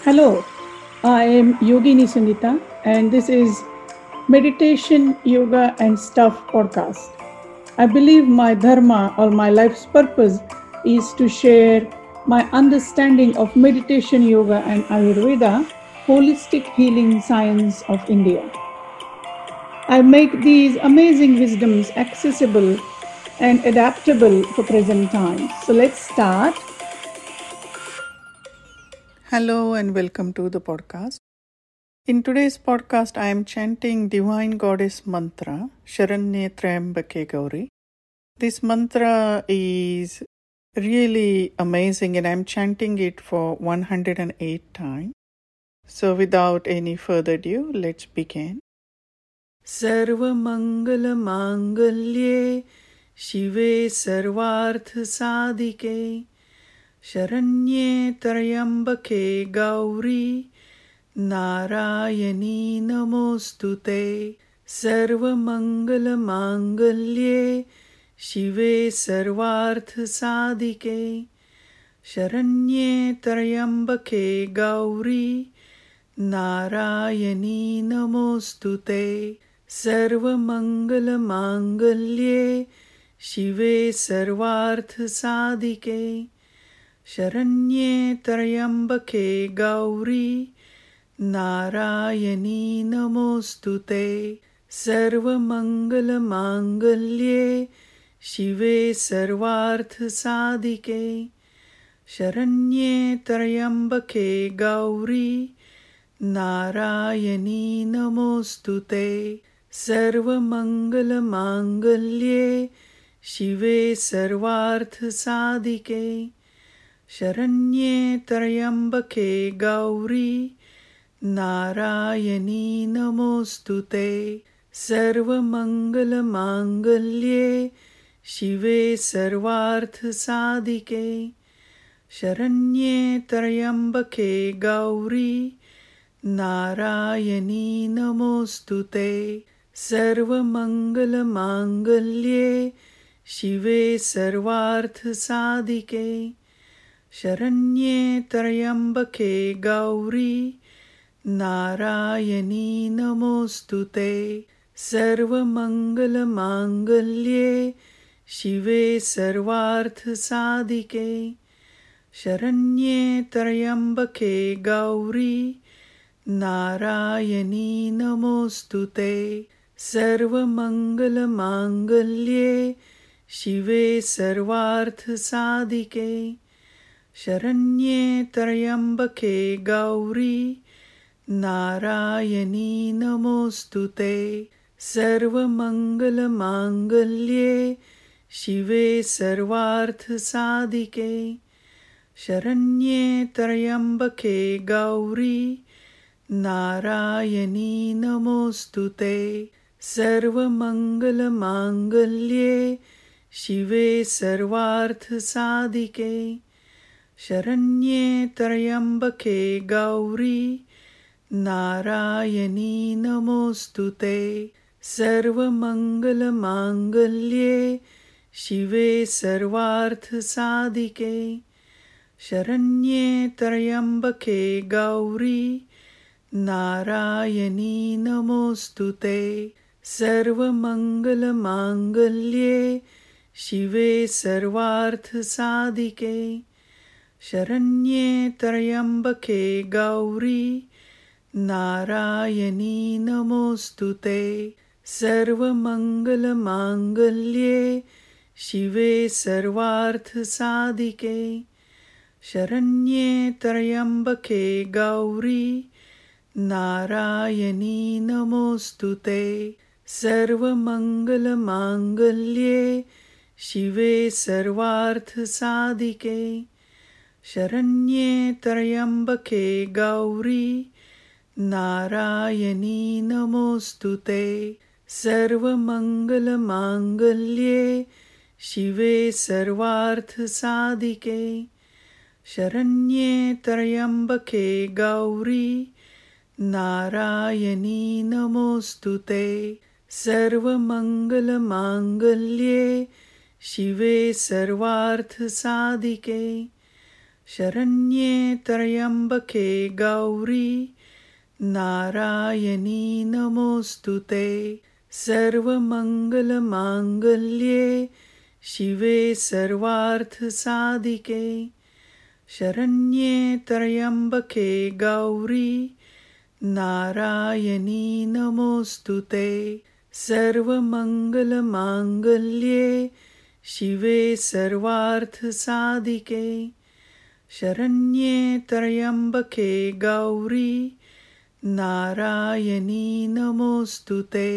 Hello, I am Yogini Sunita, and this is Meditation, Yoga, and Stuff podcast. I believe my dharma or my life's purpose is to share my understanding of meditation, yoga, and Ayurveda, holistic healing science of India. I make these amazing wisdoms accessible and adaptable for present times. So let's start. Hello and welcome to the podcast. In today's podcast, I am chanting Divine Goddess Mantra, Sharanye Trayambake Gauri. This mantra is really amazing and I'm chanting it for 108 times. So without any further ado, let's begin. Sarva Mangala Mangalye Shive Sarvarth Sadike Sharanye Trayambake Gauri Narayani Namostute Sarva Mangala Mangalye Shive Sarvarth Sadike Sharanye Trayambake Gauri Narayani Namostute Sarva Mangala Mangalye Shive Sarvarth Sadike Sharanye Trayambake Gauri Narayani Namostute Sarva Mangala Mangalye Shive Sarvarth Sadike Sharanye Trayambake Gauri Narayani Namostute Sarva Mangala Mangalye Shive Sarvarth Sadike Sharanye Trayambake Gauri Narayani Namostute Sarva Mangala Mangalye Shive Sarvarth Sadike Sharanye Trayambake Gauri Narayani Namostute Sarva Mangala Mangalye Shive Sarvarth Sadike Sharanye Trayambake Gauri Narayani Namostute Sarva Mangala Mangalye Shive Sarvarth Sadike Sharanye Trayambake Gauri Narayani Namostute Sarva Mangala Mangalye Shive Sarvarth Sadike Sharanye Trayambake Gauri Narayani Namostute Sarva Mangala Mangalye Shive Sarvarth Sadike Sharanye Trayambake Gauri Narayani Namostute Sarva Mangala Mangalye Shive Sarvarth Sadike Sharanye Trayambake Gauri Narayani Namostute Sarva Mangala Mangalye Shive Sarvarth Sadike Sharanye Trayambake Gauri Narayani Namostute Sarva Mangala Mangalye Shive Sarvarth Sadike Sharanye Trayambake Gauri Narayani Namostute Sarva Mangala Mangalye Shive Sarvarth Sadike Sharanye Trayambake Gauri Narayani Namostute Sarva Mangala Mangalye Shive Sarvarth Sadike Sharanye Trayambake Gauri Narayani Namostute Sarva Mangala Mangalye Shive Sarvarth Sadike Sharanye Trayambake Gauri Narayani Namostute Sarva Mangala Mangalye Shive Sarvarth Sadike शरण्ये त्र्यम्बके गौरी नारायणी नमोऽस्तुते। सर्वमङ्गलमाङ्गल्ये शिवे सर्वार्थसाधिके शरण्ये त्र्यम्बके गौरी नारायणी नमोऽस्तुते। सर्वमङ्गलमाङ्गल्ये शिवे सर्वार्थसाधिके शरण्ये त्र्यम्बके गौरी नारायणी नमोऽस्तुते।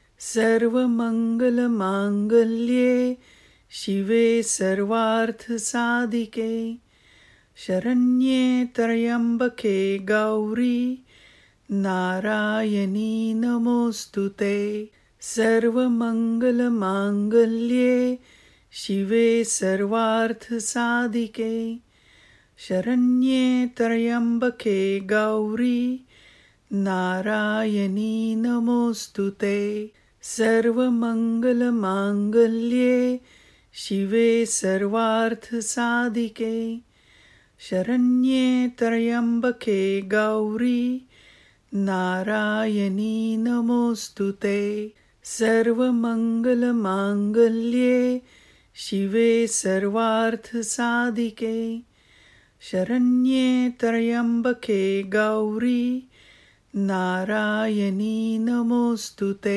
सर्वमङ्गलमाङ्गल्ये शिवे सर्वार्थसाधिके शरण्ये त्र्यम्बके गौरी नारायणी नमोऽस्तुते। सर्वमङ्गलमाङ्गल्ये शिवे सर्वार्थसाधिके शरण्ये त्र्यम्बके गौरी नारायणी नमोऽस्तुते। सर्वमङ्गलमाङ्गल्ये शिवे सर्वार्थसाधिके शरण्ये त्र्यम्बके गौरी नारायणी नमोऽस्तुते। सर्वमङ्गलमाङ्गल्ये शिवे सर्वार्थसाधिके शरण्ये त्र्यम्बके गौरी नारायणी नमोऽस्तुते।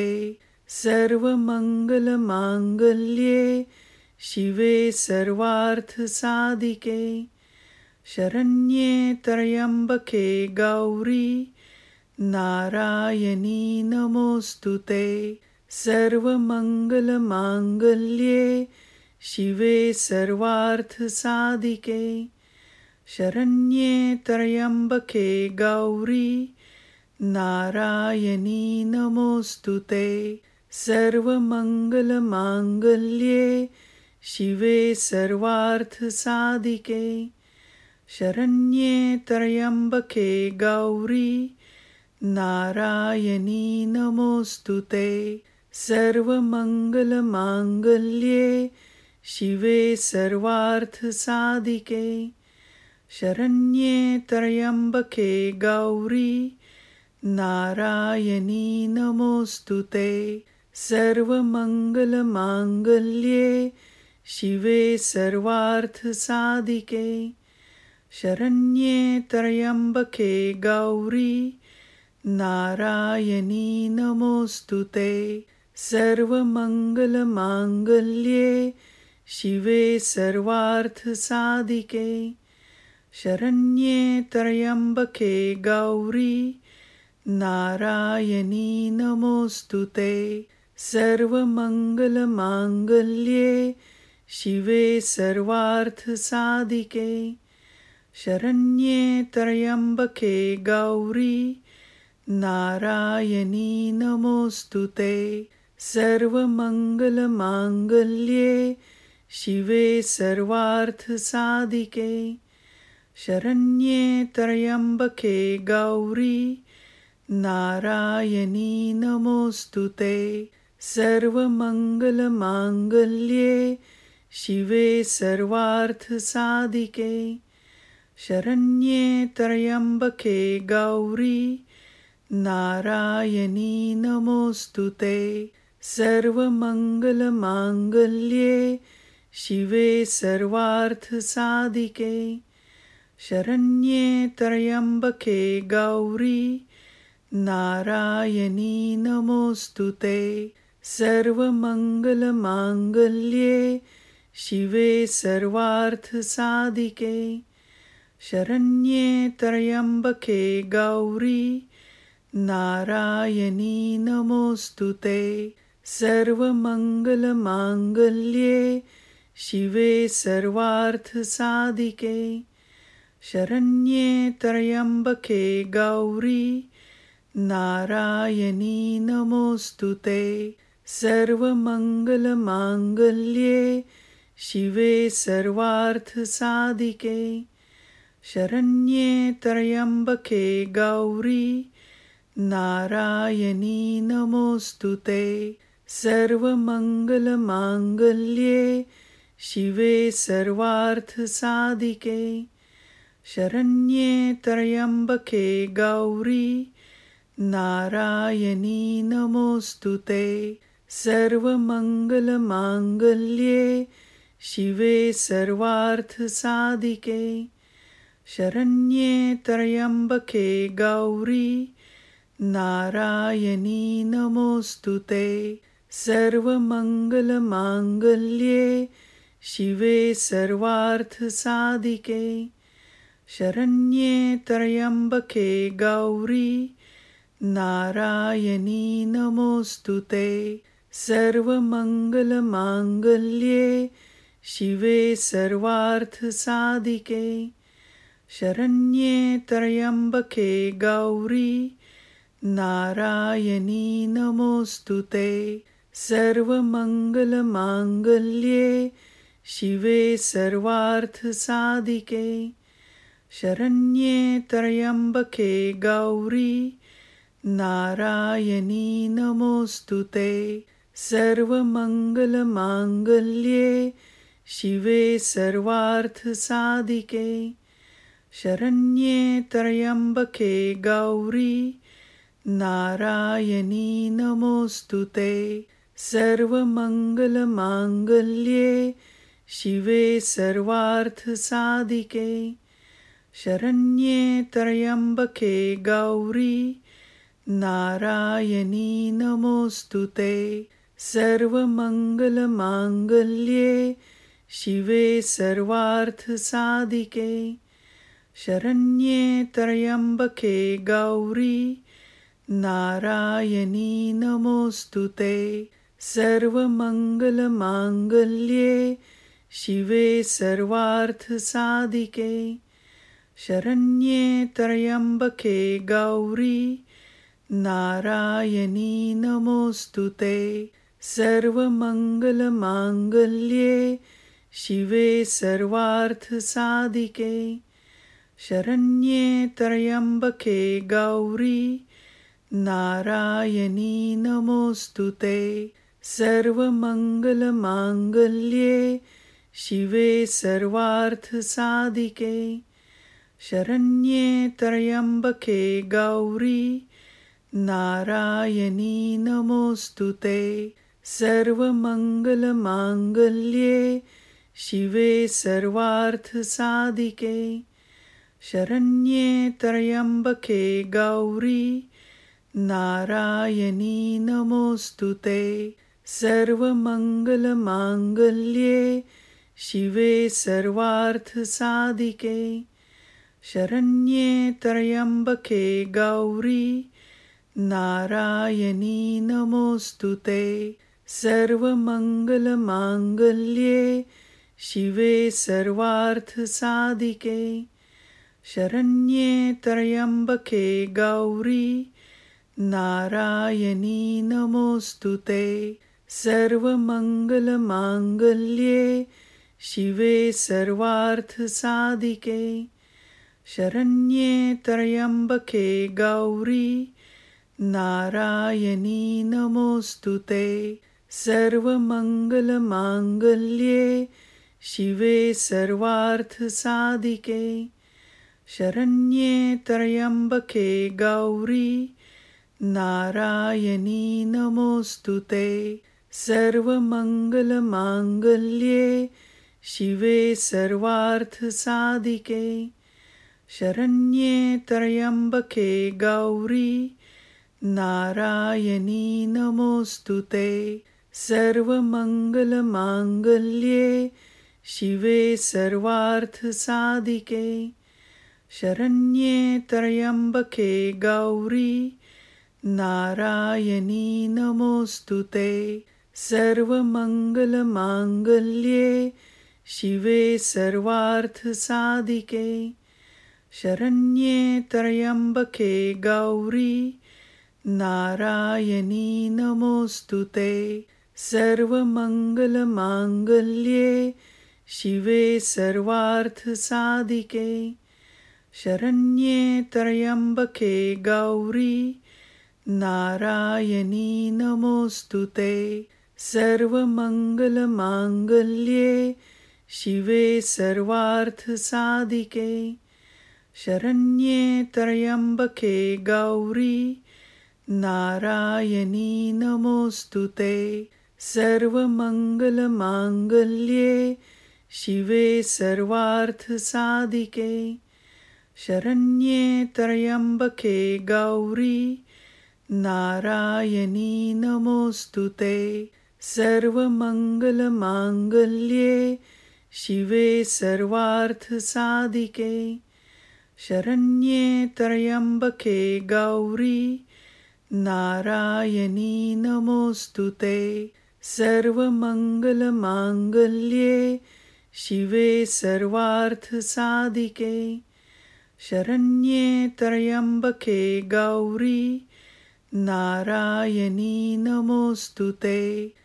सर्वमङ्गलमाङ्गल्ये शिवे सर्वार्थसाधिके शरण्ये त्र्यम्बके गौरी नारायणी नमोऽस्तुते। सर्वमङ्गलमाङ्गल्ये शिवे सर्वार्थसाधिके शरण्ये त्र्यम्बके गौरी नारायणी नमोऽस्तुते। सर्वमङ्गलमाङ्गल्ये शिवे सर्वार्थसाधिके शरण्ये त्र्यम्बके गौरी नारायणी नमोऽस्तुते। सर्वमङ्गलमाङ्गल्ये शिवे सर्वार्थसाधिके शरण्ये त्र्यम्बके गौरी नारायणी नमोऽस्तुते। सर्वमङ्गलमाङ्गल्ये शिवे सर्वार्थसाधिके शरण्ये त्र्यम्बके गौरी नारायणी नमोऽस्तुते। सर्वमङ्गलमाङ्गल्ये शिवे सर्वार्थसाधिके शरण्ये त्र्यम्बके गौरी नारायणी नमोऽस्तुते। सर्वमङ्गलमाङ्गल्ये शिवे सर्वार्थसाधिके शरण्ये त्र्यम्बके गौरी नारायणी नमोऽस्तुते। सर्वमङ्गलमाङ्गल्ये शिवे सर्वार्थसाधिके शरण्ये त्र्यम्बके गौरी नारायणी नमोऽस्तुते। सर्वमङ्गलमाङ्गल्ये शिवे सर्वार्थसाधिके शरण्ये त्र्यम्बके गौरी नारायणी नमोऽस्तुते। सर्वमङ्गलमाङ्गल्ये शिवे सर्वार्थसाधिके शरण्ये त्र्यम्बके गौरी नारायणी नमोऽस्तुते। सर्वमङ्गलमाङ्गल्ये शिवे सर्वार्थसाधिके शरण्ये त्र्यम्बके गौरी नारायणी नमोऽस्तुते। सर्वमङ्गलमाङ्गल्ये शिवे सर्वार्थसाधिके शरण्ये त्र्यम्बके गौरी नारायणी नमोऽस्तुते। सर्वमङ्गलमाङ्गल्ये शिवे सर्वार्थसाधिके शरण्ये त्र्यम्बके गौरी नारायणी नमोऽस्तुते। सर्वमङ्गलमाङ्गल्ये शिवे सर्वार्थसाधिके शरण्ये त्र्यम्बके गौरी नारायणी नमोऽस्तुते। सर्वमङ्गलमाङ्गल्ये शिवे सर्वार्थसाधिके शरण्ये त्र्यम्बके गौरी नारायणी नमोऽस्तुते। सर्वमङ्गलमाङ्गल्ये शिवे सर्वार्थसाधिके शरण्ये त्र्यम्बके गौरी नारायणी नमोऽस्तुते। सर्वमङ्गलमाङ्गल्ये शिवे सर्वार्थसाधिके शरण्ये त्र्यम्बके गौरी नारायणी नमोऽस्तुते। सर्वमङ्गलमाङ्गल्ये शिवे सर्वार्थसाधिके शरण्ये त्र्यम्बके गौरी नारायणी नमोऽस्तुते। सर्वमङ्गलमाङ्गल्ये शिवे सर्वार्थसाधिके शरण्ये त्र्यम्बके गौरी नारायणी नमोऽस्तुते। सर्वमङ्गलमाङ्गल्ये शिवे सर्वार्थसाधिके शरण्ये त्र्यम्बके गौरी नारायणी नमोऽस्तुते। सर्वमङ्गलमाङ्गल्ये शिवे सर्वार्थसाधिके शरण्ये त्र्यम्बके गौरी नारायणी नमोऽस्तुते। सर्वमङ्गलमाङ्गल्ये शिवे सर्वार्थसाधिके शरण्ये त्र्यम्बके गौरी नारायणी नमोऽस्तुते। सर्वमङ्गलमाङ्गल्ये शिवे सर्वार्थसाधिके शरण्ये त्र्यम्बके गौरी नारायणी नमोऽस्तुते। सर्वमङ्गलमाङ्गल्ये शिवे सर्वार्थसाधिके शरण्ये त्र्यम्बके गौरी नारायणी नमोऽस्तुते। सर्वमङ्गलमाङ्गल्ये शिवे सर्वार्थसाधिके शरण्ये त्र्यम्बके गौरी नारायणी नमोऽस्तुते। सर्वमङ्गलमाङ्गल्ये शिवे सर्वार्थसाधिके शरण्ये त्र्यम्बके गौरी नारायणी नमोऽस्तुते। सर्वमङ्गलमाङ्गल्ये शिवे सर्वार्थसाधिके शरण्ये त्र्यम्बके गौरी नारायणी नमोऽस्तुते। सर्वमङ्गलमाङ्गल्ये शिवे सर्वार्थसाधिके शरण्ये त्र्यम्बके गौरी नारायणी नमोऽस्तुते। सर्वमङ्गलमाङ्गल्ये शिवे सर्वार्थसाधिके शरण्ये त्र्यम्बके गौरी नारायणी नमोऽस्तुते। सर्वमङ्गलमाङ्गल्ये शिवे सर्वार्थसाधिके शरण्ये त्र्यम्बके गौरी नारायणी नमोऽस्तुते। सर्वमङ्गलमाङ्गल्ये शिवे सर्वार्थसाधिके शरण्ये त्र्यम्बके गौरी नारायणी नमोऽस्तुते। सर्वमङ्गलमाङ्गल्ये शिवे सर्वार्थसाधिके शरण्ये त्र्यम्बके गौरी नारायणी नमोऽस्तुते। सर्वमङ्गलमाङ्गल्ये शिवे सर्वार्थसाधिके शरण्ये त्र्यम्बके गौरी नारायणी नमोऽस्तुते। सर्वमङ्गलमाङ्गल्ये शिवे सर्वार्थसाधिके शरण्ये त्र्यम्बके गौरी नारायणी नमोऽस्तुते। सर्वमङ्गलमाङ्गल्ये शिवे सर्वार्थसाधिके शरण्ये त्र्यम्बके गौरी नारायणी नमोऽस्तुते। सर्वमङ्गलमाङ्गल्ये शिवे सर्वार्थसाधिके शरण्ये त्र्यम्बके गौरी नारायणी नमोऽस्तुते। सर्वमङ्गलमाङ्गल्ये शिवे सर्वार्थसाधिके शरण्ये त्र्यम्बके गौरी नारायणी नमोऽस्तुते।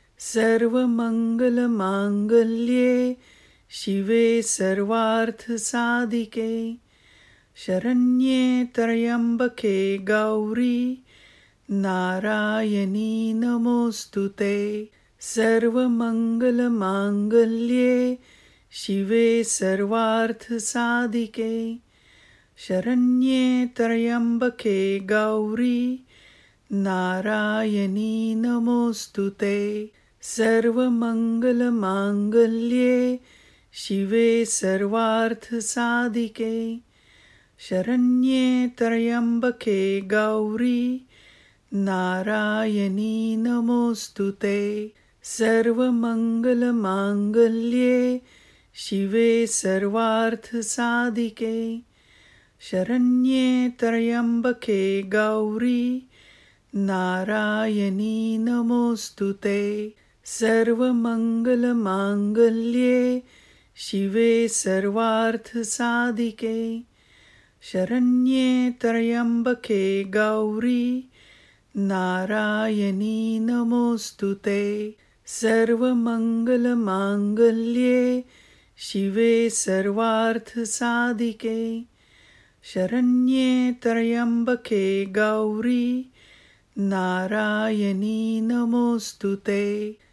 सर्वमङ्गलमाङ्गल्ये शिवे सर्वार्थसाधिके शरण्ये त्र्यम्बके गौरी नारायणी नमोऽस्तुते। सर्वमङ्गलमाङ्गल्ये शिवे सर्वार्थसाधिके शरण्ये त्र्यम्बके गौरी नारायणी नमोऽस्तुते। सर्वमङ्गलमाङ्गल्ये शिवे सर्वार्थसाधिके शरण्ये त्र्यम्बके गौरी नारायणी नमोऽस्तुते। सर्वमङ्गलमाङ्गल्ये शिवे सर्वार्थसाधिके शरण्ये त्र्यम्बके गौरी नारायणी नमोऽस्तुते। सर्वमङ्गलमाङ्गल्ये शिवे सर्वार्थसाधिके शरण्ये त्र्यम्बके गौरी नारायणी नमोऽस्तुते। सर्वमङ्गलमाङ्गल्ये शिवे सर्वार्थसाधिके शरण्ये त्र्यम्बके गौरी नारायणी नमोऽस्तुते।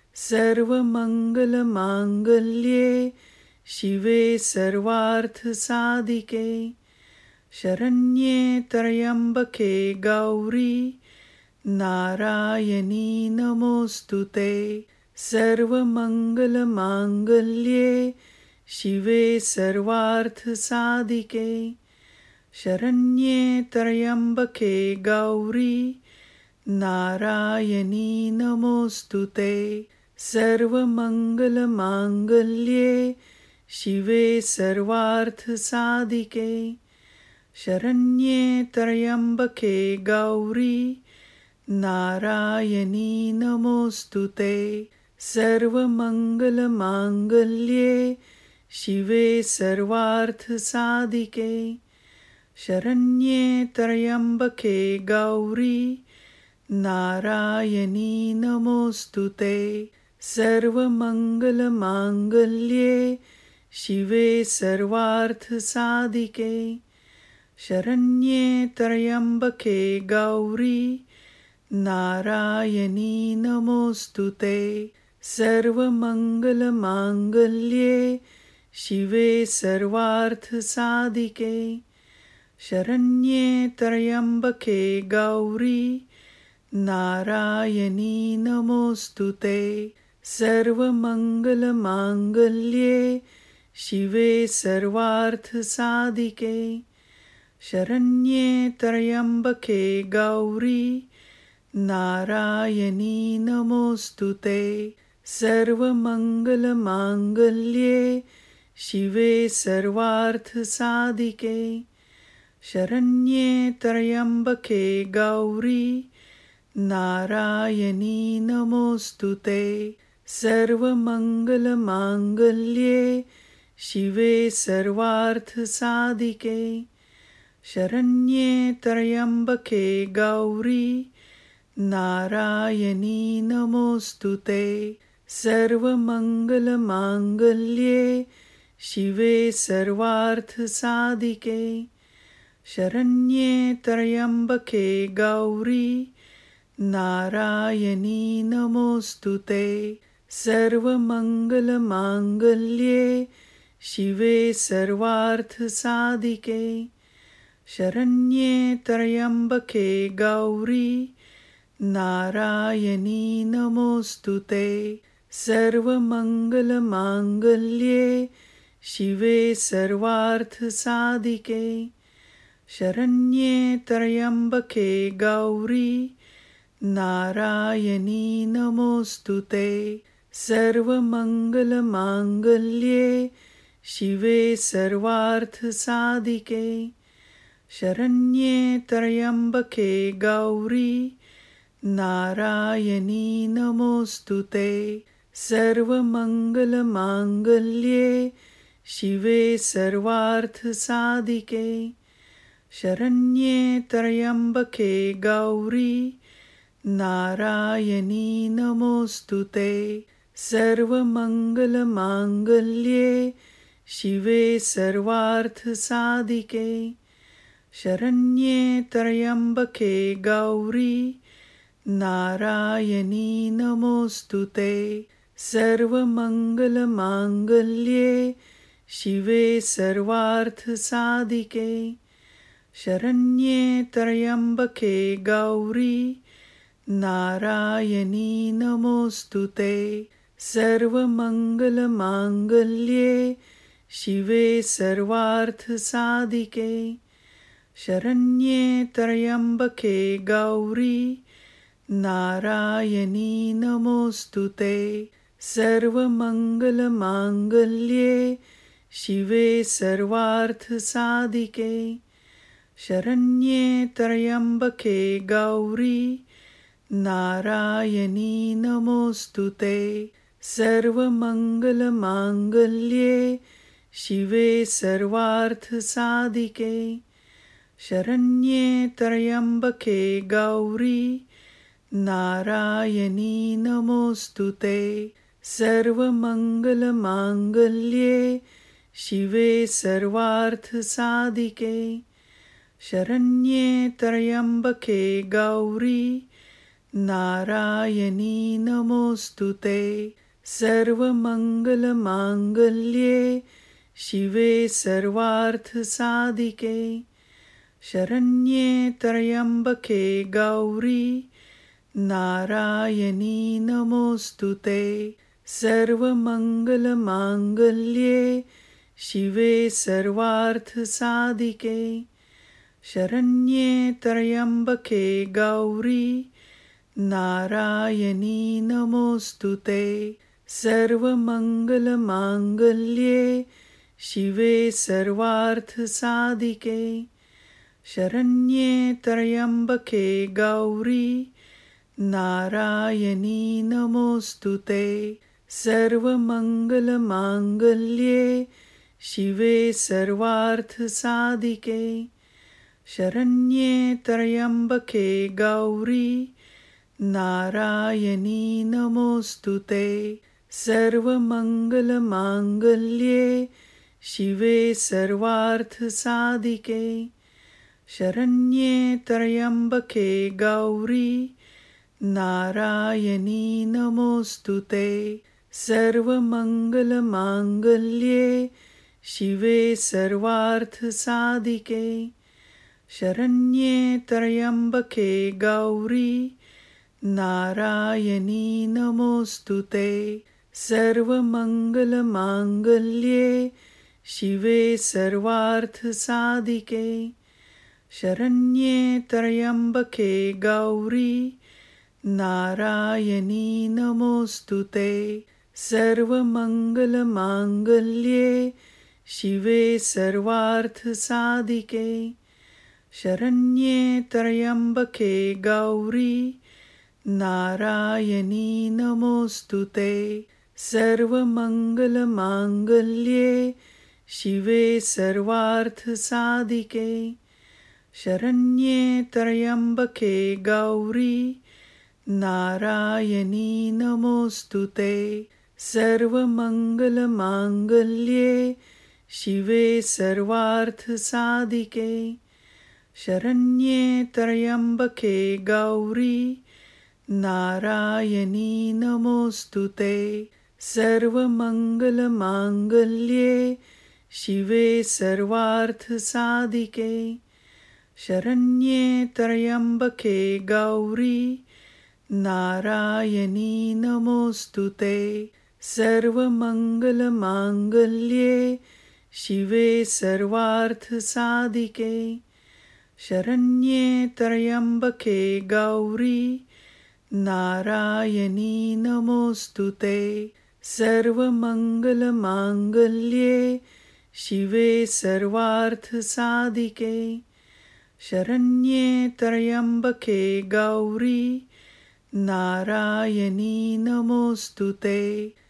सर्वमङ्गलमाङ्गल्ये शिवे सर्वार्थसाधिके शरण्ये त्र्यम्बके गौरी नारायणी नमोऽस्तुते। सर्वमङ्गलमाङ्गल्ये शिवे सर्वार्थसाधिके शरण्ये त्र्यम्बके गौरी नारायणी नमोऽस्तुते। सर्वमङ्गलमाङ्गल्ये शिवे सर्वार्थसाधिके शरण्ये त्र्यम्बके गौरी नारायणी नमोऽस्तुते। सर्वमङ्गलमाङ्गल्ये शिवे सर्वार्थसाधिके शरण्ये त्र्यम्बके गौरी नारायणी नमोऽस्तुते। सर्वमङ्गलमाङ्गल्ये शिवे सर्वार्थसाधिके शरण्ये त्र्यम्बके गौरी नारायणी नमोऽस्तुते। सर्वमङ्गलमाङ्गल्ये शिवे सर्वार्थसाधिके शरण्ये त्र्यम्बके गौरी नारायणी नमोऽस्तुते। सर्वमङ्गलमाङ्गल्ये शिवे सर्वार्थसाधिके शरण्ये त्र्यम्बके गौरी नारायणी नमोऽस्तुते। सर्वमङ्गलमाङ्गल्ये शिवे सर्वार्थसाधिके शरण्ये त्र्यम्बके गौरी नारायणी नमोऽस्तुते। सर्वमङ्गलमाङ्गल्ये शिवे सर्वार्थसाधिके शरण्ये त्र्यम्बके गौरी नारायणी नमोऽस्तुते। सर्वमङ्गलमाङ्गल्ये शिवे सर्वार्थसाधिके शरण्ये त्र्यम्बके गौरी नारायणी नमोऽस्तुते। सर्वमङ्गलमाङ्गल्ये शिवे सर्वार्थसाधिके शरण्ये त्र्यम्बके गौरी नारायणी नमोऽस्तुते। सर्वमङ्गलमाङ्गल्ये शिवे सर्वार्थसाधिके शरण्ये त्र्यम्बके गौरी नारायणी नमोऽस्तुते। सर्वमङ्गलमाङ्गल्ये शिवे सर्वार्थसाधिके शरण्ये त्र्यम्बके गौरी नारायणी नमोऽस्तुते। सर्वमङ्गलमाङ्गल्ये शिवे सर्वार्थसाधिके शरण्ये त्र्यम्बके गौरी नारायणी नमोऽस्तुते। सर्वमङ्गलमाङ्गल्ये शिवे सर्वार्थसाधिके शरण्ये त्र्यम्बके गौरी नारायणी नमोऽस्तुते। सर्वमङ्गलमाङ्गल्ये शिवे सर्वार्थसाधिके शरण्ये त्र्यम्बके गौरी नारायणी नमोऽस्तुते। सर्वमङ्गलमाङ्गल्ये शिवे सर्वार्थसाधिके शरण्ये त्र्यम्बके गौरी नारायणी नमोऽस्तुते। सर्वमङ्गलमाङ्गल्ये शिवे सर्वार्थसाधिके शरण्ये त्र्यम्बके गौरी नारायणी नमोऽस्तुते। सर्वमङ्गलमाङ्गल्ये शिवे सर्वार्थसाधिके शरण्ये त्र्यम्बके गौरी नारायणी नमोऽस्तुते। सर्वमङ्गलमाङ्गल्ये शिवे सर्वार्थसाधिके शरण्ये त्र्यम्बके गौरी नारायणी नमोऽस्तुते। सर्वमङ्गलमाङ्गल्ये शिवे सर्वार्थसाधिके शरण्ये त्र्यम्बके गौरी नारायणी नमोऽस्तुते। सर्वमङ्गलमाङ्गल्ये शिवे सर्वार्थसाधिके शरण्ये त्र्यम्बके गौरी नारायणी नमोऽस्तुते। सर्वमङ्गलमाङ्गल्ये शिवे सर्वार्थसाधिके शरण्ये त्र्यम्बके गौरी नारायणी नमोऽस्तुते। सर्वमङ्गलमाङ्गल्ये शिवे सर्वार्थसाधिके शरण्ये त्र्यम्बके गौरी नारायणी नमोऽस्तुते। सर्वमङ्गलमाङ्गल्ये शिवे सर्वार्थसाधिके शरण्ये त्र्यम्बके गौरी नारायणी नमोऽस्तुते। सर्वमङ्गलमाङ्गल्ये शिवे सर्वार्थसाधिके शरण्ये त्र्यम्बके गौरी नारायणी नमोऽस्तुते। सर्वमङ्गलमाङ्गल्ये शिवे सर्वार्थसाधिके शरण्ये त्र्यम्बके गौरी नारायणी नमोऽस्तुते। सर्वमङ्गलमाङ्गल्ये शिवे सर्वार्थसाधिके शरण्ये त्र्यम्बके गौरी नारायणी नमोऽस्तुते। सर्वमङ्गलमाङ्गल्ये शिवे सर्वार्थसाधिके शरण्ये त्र्यम्बके गौरी नारायणी नमोऽस्तुते। सर्वमङ्गलमाङ्गल्ये शिवे सर्वार्थसाधिके शरण्ये त्र्यम्बके गौरी नारायणी नमोऽस्तुते। सर्वमङ्गलमाङ्गल्ये शिवे सर्वार्थसाधिके शरण्ये त्र्यम्बके गौरी नारायणी नमोस्तुते सर्वमङ्गलमाङ्गल्ये शिवे सर्वार्थसाधिके शरण्ये त्र्यम्बके गौरी नारायणी नमोस्तुते सर्वमङ्गलमाङ्गल्ये शिवे सर्वार्थसाधिके शरण्ये त्र्यम्बके गौरी नारायणी नमोस्तुते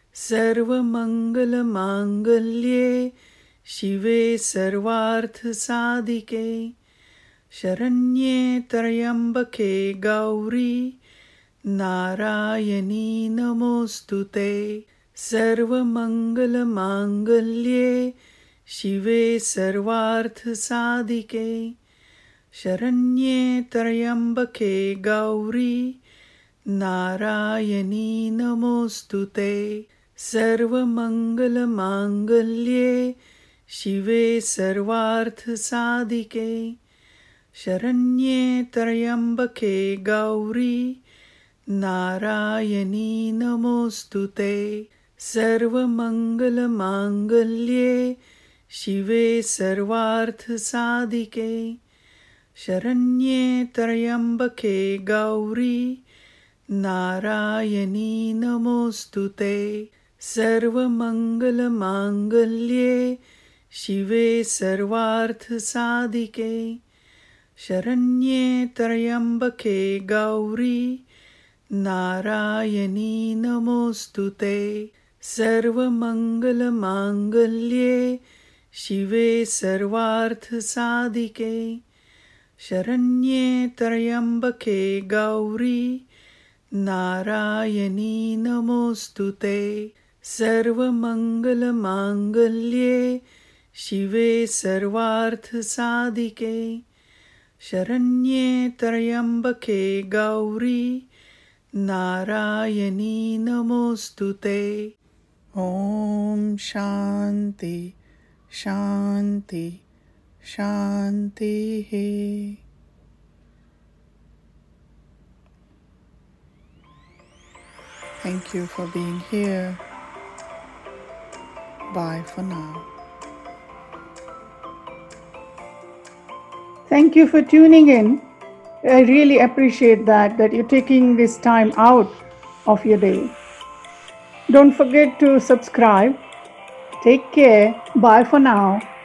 सर्वमङ्गलमाङ्गल्ये शिवे सर्वार्थसाधिके शरण्ये त्र्यम्बके गौरी नारायणी नमोस्तुते सर्वमङ्गलमाङ्गल्ये शिवे सर्वार्थसाधिके शरण्ये त्र्यम्बके गौरी नारायणी नमोस्तुते सर्वमङ्गलमाङ्गल्ये शिवे सर्वार्थसाधिके शरण्ये त्र्यम्बके गौरी नारायणी नमोस्तुते सर्वमङ्गलमाङ्गल्ये शिवे सर्वार्थसाधिके शरण्ये त्र्यम्बके गौरी नारायणी नमोस्तुते सर्वमङ्गलमाङ्गल्ये शिवे सर्वार्थसाधिके शरण्ये त्र्यम्बके गौरी नारायणी नमोस्तुते सर्वमङ्गलमाङ्गल्ये शिवे सर्वार्थसाधिके शरण्ये त्र्यम्बके गौरी नारायणी नमोस्तुते सर्वमङ्गलमाङ्गल्ये शिवे सर्वार्थसाधिके शरण्ये त्र्यम्बके गौरी नारायणी नमोस्तुते ॐ शान्ति शान्ति शान्तिः Thank you for being here. Bye for now. Thank you for tuning in. I really appreciate that you're taking this time out of your day. Don't forget to subscribe. Take care. Bye for now.